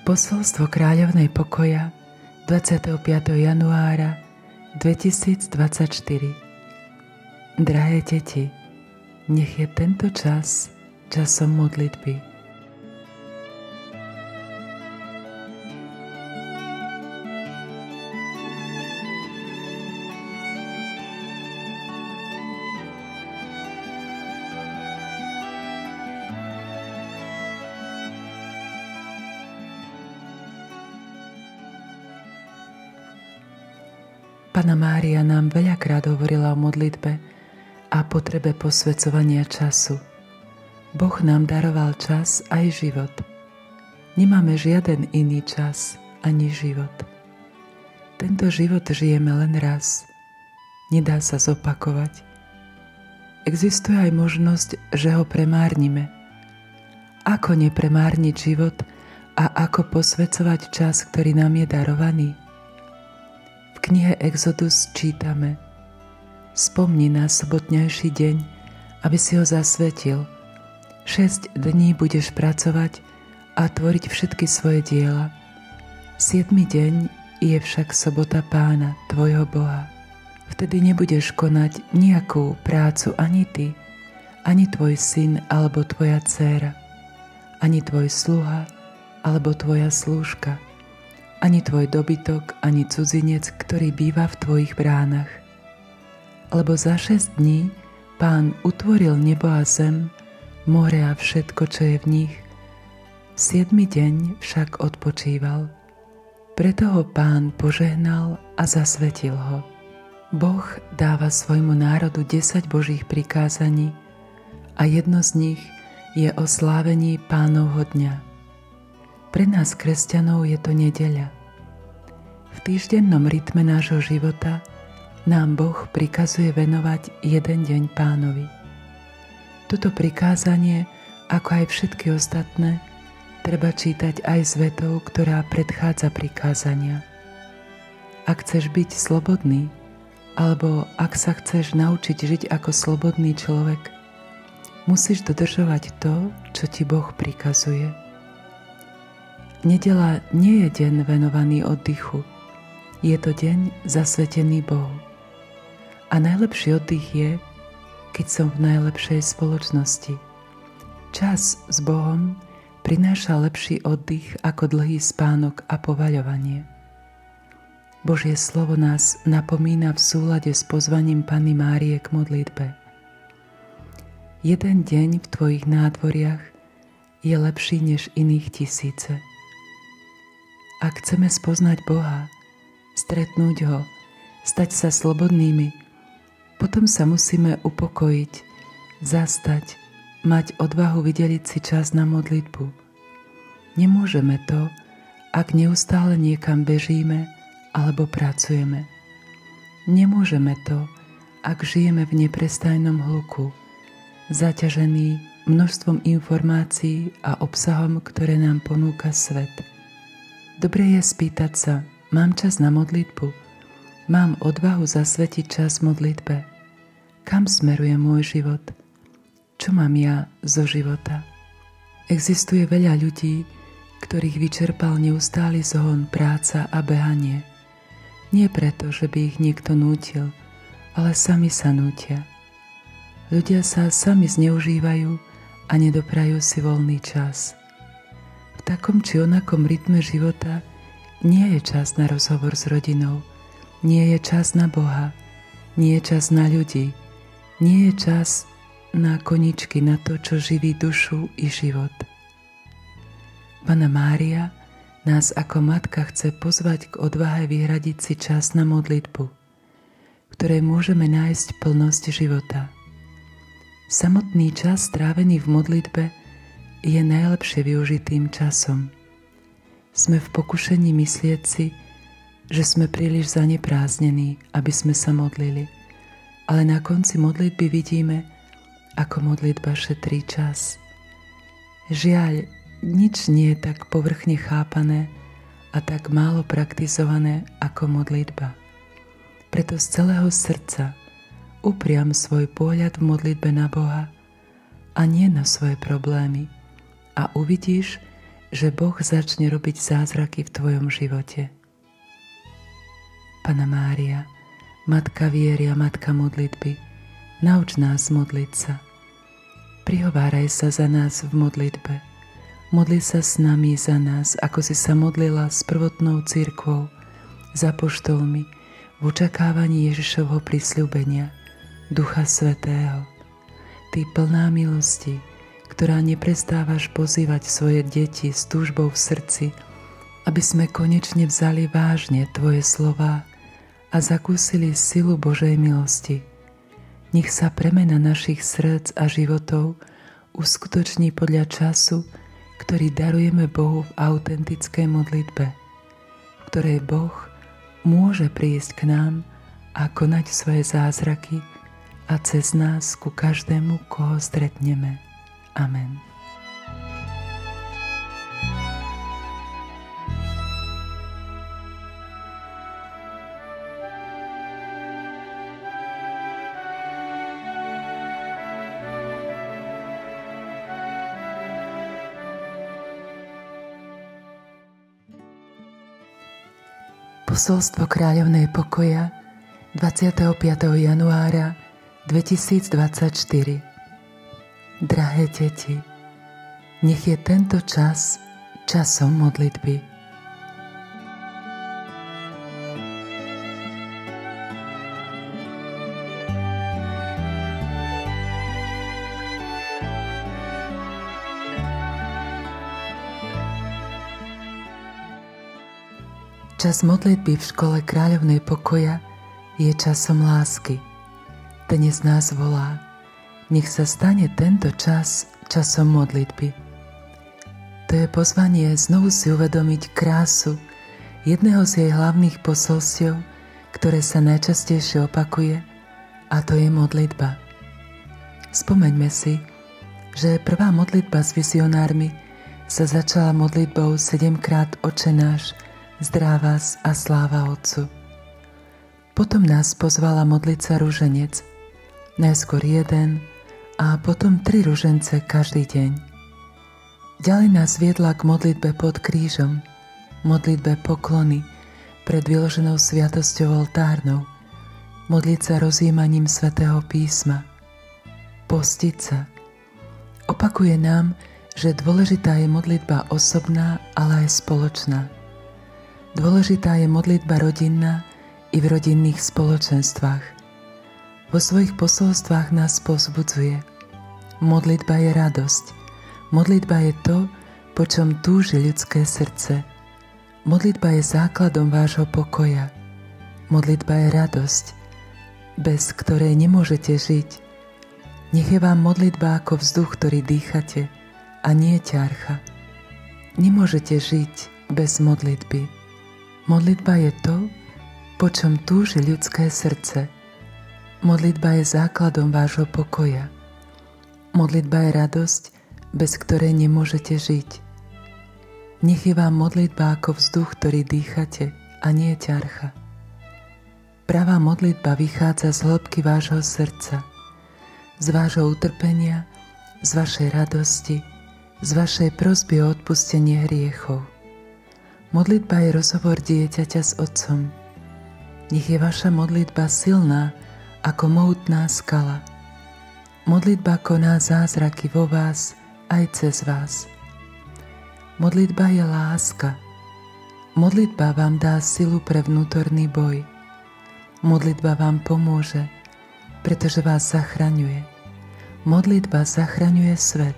Posolstvo kráľovnej pokoja 25. januára 2024. Drahé deti, nech je tento čas časom modlitby. Panna Mária nám veľakrát hovorila o modlitbe a potrebe posväcovania času. Boh nám daroval čas aj život. Nemáme žiaden iný čas ani život. Tento život žijeme len raz. Nedá sa zopakovať. Existuje aj možnosť, že ho premárnime. Ako nepremárniť život a ako posväcovať čas, ktorý nám je darovaný? V knihe Exodus čítame: Spomni na sobotňajší deň, aby si ho zasvetil. 6 dní budeš pracovať a tvoriť všetky svoje diela. 7. deň je však sobota Pána, tvojho Boha. Vtedy nebudeš konať nejakú prácu ani ty, ani tvoj syn alebo tvoja dcéra, ani tvoj sluha alebo tvoja slúžka, ani tvoj dobytok, ani cudzinec, ktorý býva v tvojich bránach. Lebo za 6 dní Pán utvoril nebo a zem, more a všetko, čo je v nich. 7. deň však odpočíval. Preto ho Pán požehnal a zasvetil ho. Boh dáva svojmu národu 10 Božích prikázaní a jedno z nich je o slávení Pánovho dňa. Pre nás, kresťanov, je to nedeľa. V týždennom rytme nášho života nám Boh prikazuje venovať jeden deň Pánovi. Toto prikázanie, ako aj všetky ostatné, treba čítať aj s vetou, ktorá predchádza prikázania. Ak chceš byť slobodný, alebo ak sa chceš naučiť žiť ako slobodný človek, musíš dodržovať to, čo ti Boh prikazuje. Nedeľa nie je deň venovaný oddychu. Je to deň zasvetený Bohu. A najlepší oddych je, keď som v najlepšej spoločnosti. Čas s Bohom prináša lepší oddych ako dlhý spánok a povaľovanie. Božie slovo nás napomína v súlade s pozvaním Panny Márie k modlitbe. Jeden deň v tvojich nádvoriach je lepší než iných tisíce. Ak chceme spoznať Boha, stretnúť ho, stať sa slobodnými, potom sa musíme upokojiť, zastať, mať odvahu vydeliť si čas na modlitbu. Nemôžeme to, ak neustále niekam bežíme alebo pracujeme. Nemôžeme to, ak žijeme v neprestajnom hluku, zaťažený množstvom informácií a obsahom, ktoré nám ponúka svet. Dobre je spýtať sa: mám čas na modlitbu? Mám odvahu zasvetiť čas modlitbe? Kam smeruje môj život? Čo mám ja zo života? Existuje veľa ľudí, ktorých vyčerpal neustály zhon, práca a behanie. Nie preto, že by ich niekto nútil, ale sami sa nútia. Ľudia sa sami zneužívajú a nedoprajú si voľný čas. V takom či onakom rytme života nie je čas na rozhovor s rodinou, nie je čas na Boha, nie je čas na ľudí, nie je čas na koničky, na to, čo živí dušu i život. Panna Mária nás ako matka chce pozvať k odvahe vyhradiť si čas na modlitbu, v ktorej môžeme nájsť plnosť života. Samotný čas strávený v modlitbe je najlepšie využitým časom. Sme v pokušení myslieť si, že sme príliš zaneprázdnení, aby sme sa modlili, ale na konci modlitby vidíme, ako modlitba šetrí čas. Žiaľ, nič nie je tak povrchne chápané a tak málo praktizované ako modlitba. Preto z celého srdca upriam svoj pohľad v modlitbe na Boha a nie na svoje problémy a uvidíš, že Boh začne robiť zázraky v tvojom živote. Panna Mária, Matka viery a Matka modlitby, nauč nás modliť sa. Prihováraj sa za nás v modlitbe. Modli sa s nami za nás, ako si sa modlila s prvotnou cirkvou, za apoštolmi, v očakávaní Ježišovho prisľúbenia, Ducha Svätého. Ty plná milosti, ktorá neprestávaš pozývať svoje deti s túžbou v srdci, aby sme konečne vzali vážne tvoje slová a zakúsili silu Božej milosti. Nech sa premena našich srdc a životov uskutoční podľa času, ktorý darujeme Bohu v autentickej modlitbe, v ktorej Boh môže prísť k nám a konať svoje zázraky a cez nás ku každému, koho stretneme. Amen. Posolstvo kráľovnej pokoja 25. januára 2024. Drahé deti, nech je tento čas časom modlitby. Čas modlitby v škole kráľovnej pokoja je časom lásky. Dnes nás volá, nech sa stane tento čas časom modlitby. To je pozvanie znovu si uvedomiť krásu jedného z jej hlavných posolstiev, ktoré sa najčastejšie opakuje, a to je modlitba. Spomeňme si, že prvá modlitba s vizionármi sa začala modlitbou 7-krát Otče náš, zdrá vás a sláva Otcu. Potom nás pozvala modliť sa ruženec, najskôr jeden a potom 3 ružence každý deň. Ďalej nás viedla k modlitbe pod krížom, modlitbe poklony pred vyloženou sviatosťou oltárnou, modliť sa rozjímaním svätého písma, postiť sa. Opakuje nám, že dôležitá je modlitba osobná, ale aj spoločná. Dôležitá je modlitba rodinná i v rodinných spoločenstvách. Vo svojich posolstvách nás povzbudzuje. Modlitba je radosť. Modlitba je to, po čom túži ľudské srdce. Modlitba je základom vášho pokoja. Modlitba je radosť, bez ktorej nemôžete žiť. Nech je vám modlitba ako vzduch, ktorý dýchate, a nie ťarcha. Nemôžete žiť bez modlitby. Modlitba je to, po čom túži ľudské srdce. Modlitba je základom vášho pokoja. Modlitba je radosť, bez ktorej nemôžete žiť. Nech je vám modlitba ako vzduch, ktorý dýchate, a nie ťarcha. Pravá modlitba vychádza z hĺbky vášho srdca, z vášho utrpenia, z vašej radosti, z vašej prosby o odpustenie hriechov. Modlitba je rozhovor dieťaťa s otcom. Nech je vaša modlitba silná ako mohutná skala. Modlitba koná zázraky vo vás aj cez vás. Modlitba je láska. Modlitba vám dá silu pre vnútorný boj. Modlitba vám pomôže, pretože vás zachraňuje. Modlitba zachraňuje svet.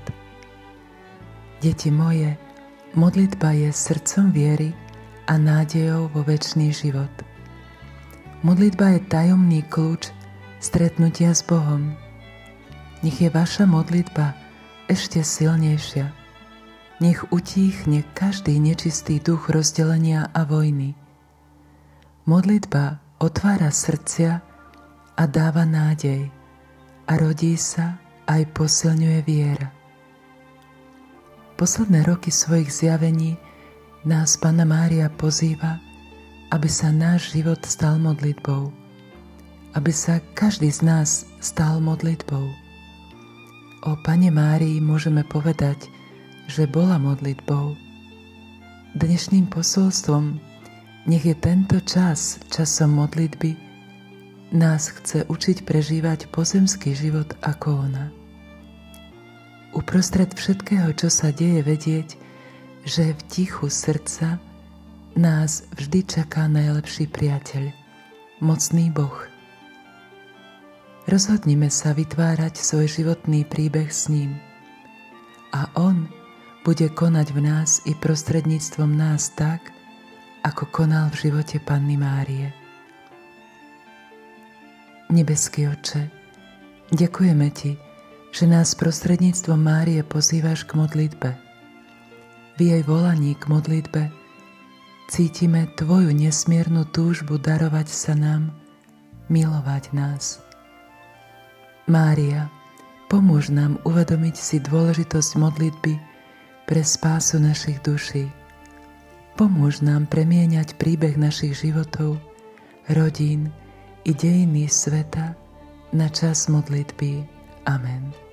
Deti moje, modlitba je srdcom viery a nádejou vo večný život. Modlitba je tajomný kľúč stretnutia s Bohom. Nech je vaša modlitba ešte silnejšia. Nech utíchne každý nečistý duch rozdelenia a vojny. Modlitba otvára srdcia a dáva nádej a rodí sa aj posilňuje viera. Posledné roky svojich zjavení nás Panna Mária pozýva, aby sa náš život stal modlitbou, aby sa každý z nás stal modlitbou. O Panne Márii môžeme povedať, že bola modlitbou, Dnešným posolstvom nech je tento čas časom modlitby, nás chce učiť prežívať pozemský život ako ona. Uprostred všetkého, čo sa deje, vedieť, že v tichu srdca nás vždy čaká najlepší priateľ, mocný Boh. Rozhodnime sa vytvárať svoj životný príbeh s ním a on bude konať v nás i prostredníctvom nás tak, ako konal v živote Panny Márie. Nebeský Otče, ďakujeme Ti, že nás prostredníctvom Márie pozývaš k modlitbe. V jej volaní k modlitbe cítime Tvoju nesmiernu túžbu darovať sa nám, milovať nás. Mária, pomôž nám uvedomiť si dôležitosť modlitby pre spásu našich duší. Pomôž nám premieňať príbeh našich životov, rodín i dejiny sveta na čas modlitby. Amen.